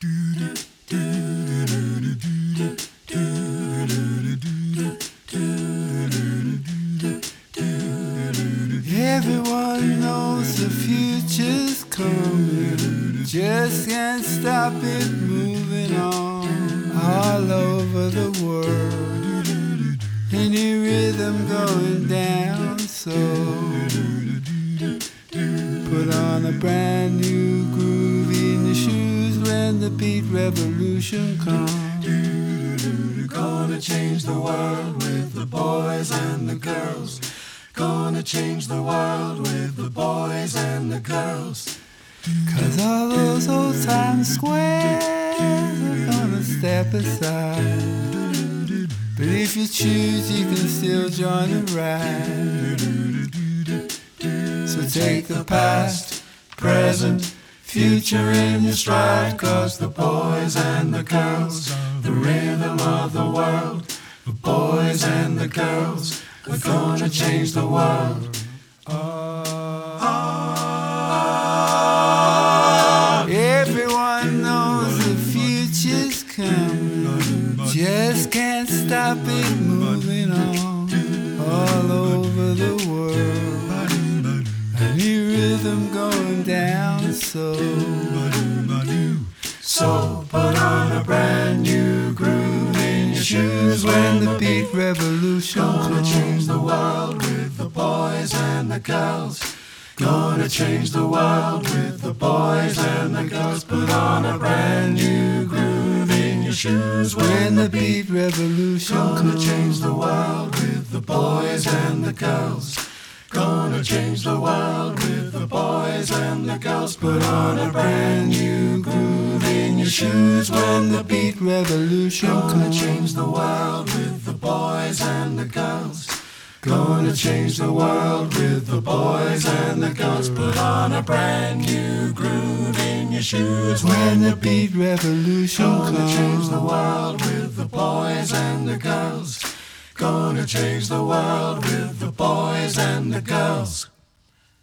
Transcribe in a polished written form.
Everyone knows the future's coming, just can't stop it moving on all over the world. Any rhythm going down, so put on a brand new groove in your shoes when the beat revolution comes. Gonna change the world with the boys and the girls. Gonna change the world with the boys and the girls. 'Cause all those old time squares are gonna step aside. But if you choose, you can still join the ride. So take the past, present, future in your stride. 'Cause the boys and the girls, the rhythm of the world. The boys and the girls are gonna change the world. Everyone knows the future's coming, just can't stop it moving on all over the world. Any rhythm going down, so put on a brand new groove in your shoes when the beat revolution Gonna comes. change the world with the boys and the girls. Gonna change the world with the boys and the girls. Put on a brand new groove in your shoes When the beat revolution Gonna comes. change the world with the boys and the girls. Gonna change the world with the boys and the girls. Put on a brand new groove in your shoes when the beat revolution Gonna comes. change the world with the boys and the girls. Gonna change the world with the boys and the girls. Put on a brand new groove in your shoes When the beat revolution Gonna change the comes. world with the boys and the girls. Gonna change the world with the boys and the girls.